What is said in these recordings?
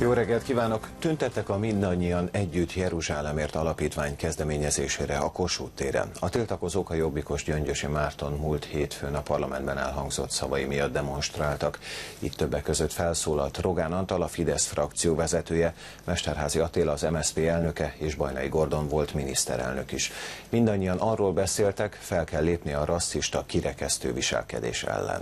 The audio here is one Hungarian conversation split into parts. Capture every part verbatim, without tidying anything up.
Jó reggelt kívánok! Tüntettek a Mindannyian Együtt Jeruzsálemért alapítvány kezdeményezésére a Kossuth téren. A tiltakozók a jobbikos Gyöngyösi Márton múlt hétfőn a parlamentben elhangzott szavai miatt demonstráltak. Itt többek között felszólalt Rogán Antal, a Fidesz frakció vezetője, Mesterházy Attila, az em es zé pé elnöke, és Bajnai Gordon volt miniszterelnök is. Mindannyian arról beszéltek, fel kell lépni a rasszista, kirekesztő viselkedés ellen.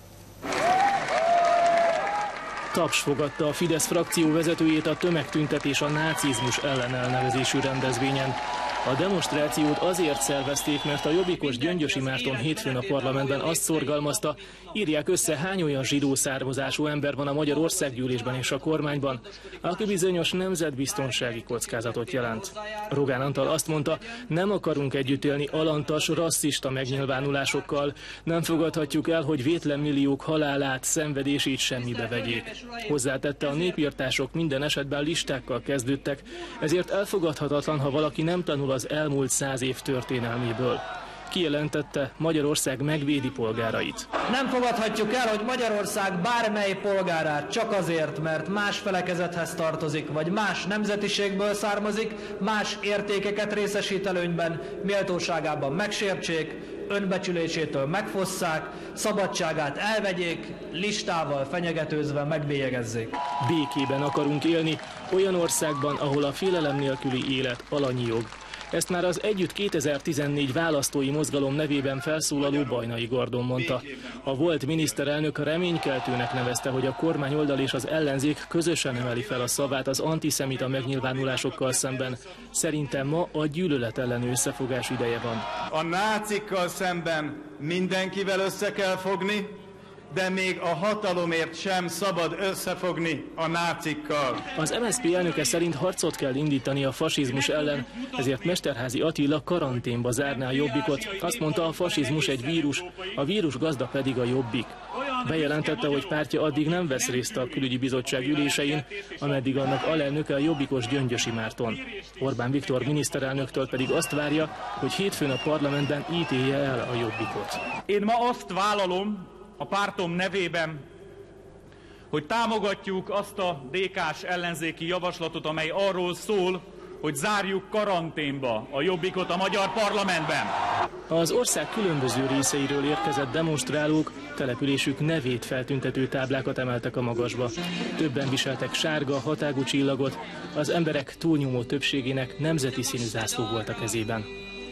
Taps fogadta a Fidesz frakció vezetőjét a tömegtüntetés a nácizmus ellen elnevezésű rendezvényen. A demonstrációt azért szervezték, mert a jobbikos Gyöngyösi Márton hétfőn a parlamentben azt szorgalmazta, írják össze, hány olyan zsidó származású ember van a Magyar Országgyűlésben és a kormányban, aki bizonyos nemzetbiztonsági kockázatot jelent. Rogán Antal azt mondta, nem akarunk együtt élni alantas, rasszista megnyilvánulásokkal, nem fogadhatjuk el, hogy vétlen milliók halálát, szenvedését semmibe vegyék. Hozzátette, a népirtások minden esetben listákkal kezdődtek, ezért elfogadhatatlan, ha valaki nem tanul az elmúlt száz év történelméből. Kijelentette, Magyarország megvédi polgárait. Nem fogadhatjuk el, hogy Magyarország bármely polgárát csak azért, mert más felekezethez tartozik, vagy más nemzetiségből származik, más értékeket részesít előnyben, méltóságában megsértsék, önbecsülésétől megfosszák, szabadságát elvegyék, listával fenyegetőzve megbélyegezzék. Békében akarunk élni, olyan országban, ahol a félelem nélküli élet alanyi jog. Ezt már az Együtt kétezer-tizennégy választói mozgalom nevében felszólaló Bajnai Gordon mondta. A volt miniszterelnök reménykeltőnek nevezte, hogy a kormányoldal és az ellenzék közösen emeli fel a szavát az antiszemita megnyilvánulásokkal szemben. Szerintem ma a gyűlölet ellenű összefogás ideje van. A nácikkal szemben mindenkivel össze kell fogni, de még a hatalomért sem szabad összefogni a nácikkal. Az em es zé pé elnöke szerint harcot kell indítani a fasizmus ellen, ezért Mesterházy Attila karanténba zárná a Jobbikot. Azt mondta, a fasizmus egy vírus, a vírus gazda pedig a Jobbik. Bejelentette, hogy pártja addig nem vesz részt a külügyi bizottság ülésein, ameddig annak alelnöke a jobbikos Gyöngyösi Márton. Orbán Viktor miniszterelnöktől pedig azt várja, hogy hétfőn a parlamentben ítélje el a Jobbikot. Én ma azt vállalom a pártom nevében, hogy támogatjuk azt a dé ká-s ellenzéki javaslatot, amely arról szól, hogy zárjuk karanténba a Jobbikot a magyar parlamentben. Az ország különböző részeiről érkezett demonstrálók településük nevét feltüntető táblákat emeltek a magasba. Többen viseltek sárga, hatágú csillagot, az emberek túlnyomó többségének nemzeti színű zászló volt a kezében.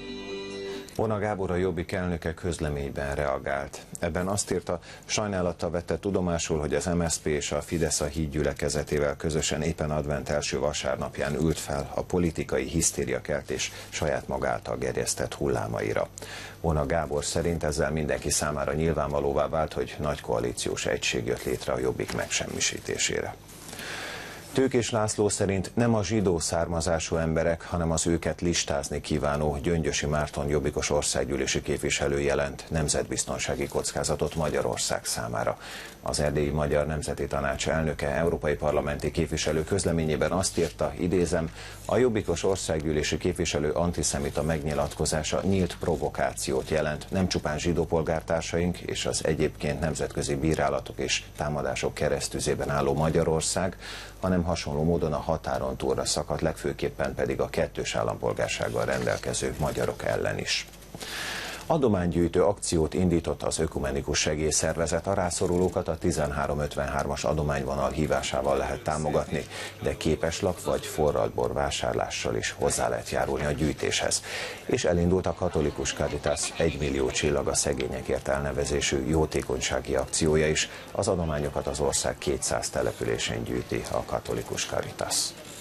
Vona Gábor, a Jobbik elnöke közleményben reagált. Ebben azt írta, sajnálattal vette tudomásul, hogy az em es zé pé és a Fidesz a Híd gyülekezetével közösen éppen advent első vasárnapján ült fel a politikai hisztériakeltés saját maga által gerjesztett hullámaira. Vona Gábor szerint ezzel mindenki számára nyilvánvalóvá vált, hogy nagy koalíciós egység jött létre a Jobbik megsemmisítésére. Tőkés László szerint nem a zsidó származású emberek, hanem az őket listázni kívánó Gyöngyösi Márton jobbikos országgyűlési képviselő jelent nemzetbiztonsági kockázatot Magyarország számára. Az Erdélyi Magyar Nemzeti Tanács elnöke, európai parlamenti képviselő közleményében azt írta, idézem, a jobbikos országgyűlési képviselő antiszemita megnyilatkozása nyílt provokációt jelent nem csupán zsidó polgártársaink és az egyébként nemzetközi bírálatok és támadások keresztüzében álló Magyarország, hanem hasonló módon a határon túlra szakadt, legfőképpen pedig a kettős állampolgársággal rendelkező magyarok ellen is. Adománygyűjtő akciót indított az Ökumenikus Segélyszervezet, a rászorulókat a tizenhárom ötvenhármas adományvonal hívásával lehet támogatni, de képeslap vagy forralt bor vásárlással is hozzá lehet járulni a gyűjtéshez. És elindult a Katolikus Caritas egy millió csillag a szegényekért elnevezésű jótékonysági akciója is. Az adományokat az ország kétszáz településén gyűjti a Katolikus Caritas.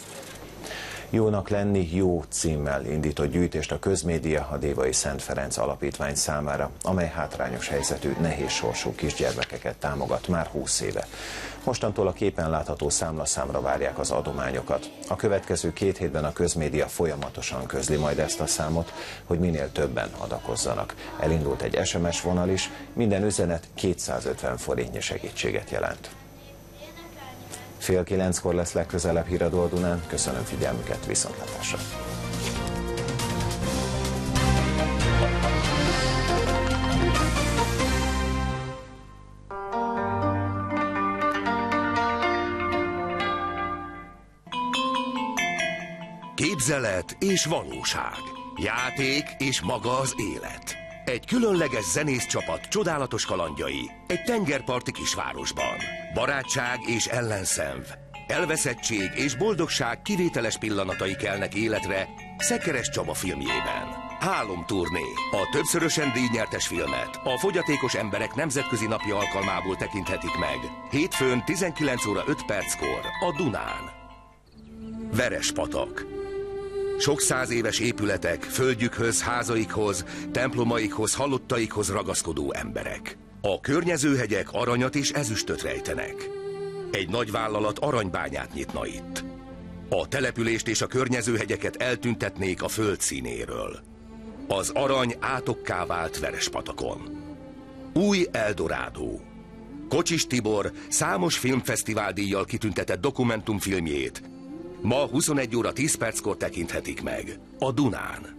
Jónak lenni jó címmel indított gyűjtést a Közmédia a Dévai Szent Ferenc Alapítvány számára, amely hátrányos helyzetű, nehéz sorsú kisgyermekeket támogat már húsz éve. Mostantól a képen látható számlaszámra várják az adományokat. A következő két hétben a Közmédia folyamatosan közli majd ezt a számot, hogy minél többen adakozzanak. Elindult egy es em es vonal is, minden üzenet kétszázötven forintnyi segítséget jelent. Fél kilenckor lesz legközelebb Híradó a Dunán. Köszönöm figyelmüket, viszontlátásra! Képzelet és valóság. Játék és maga az élet. Egy különleges zenészcsapat csodálatos kalandjai egy tengerparti kisvárosban. Barátság és ellenszenv, elveszettség és boldogság kivételes pillanatai kelnek életre Szekeres Csaba filmjében. Álomturné. A többszörösen díjnyertes filmet a Fogyatékos Emberek Nemzetközi Napja alkalmából tekinthetik meg. Hétfőn tizenkilenc óra öt perckor a Dunán. Verespatak. Sok száz éves épületek, földjükhöz, házaikhoz, templomaikhoz, halottaikhoz ragaszkodó emberek. A környező hegyek aranyat és ezüstöt rejtenek. Egy nagy vállalat aranybányát nyitna itt. A települést és a környező hegyeket eltüntetnék a föld színéről. Az arany átokká vált Verespatakon. Új Eldorádó. Kocsis Tibor számos filmfesztivál díjjal kitüntetett dokumentumfilmjét ma huszonegy óra tíz perckor tekinthetik meg a Dunán.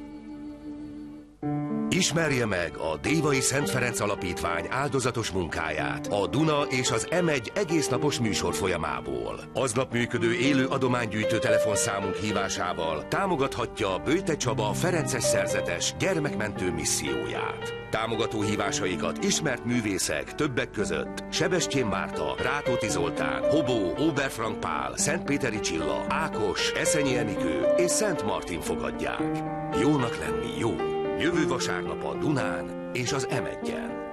Ismerje meg a Dévai Szent Ferenc Alapítvány áldozatos munkáját a Duna és az em egy egésznapos műsor folyamából. Aznap működő élő adománygyűjtő telefonszámunk hívásával támogathatja Böjte Csaba ferences szerzetes gyermekmentő misszióját. Támogató hívásaikat ismert művészek, többek között Sebestyén Márta, Rátóti Zoltán, Hobó, Oberfrank Pál, Szentpéteri Csilla, Ákos, Eszenyi Enikő és Szent Martin fogadják. Jónak lenni jó. Jövő vasárnap a Dunán és az em egyen.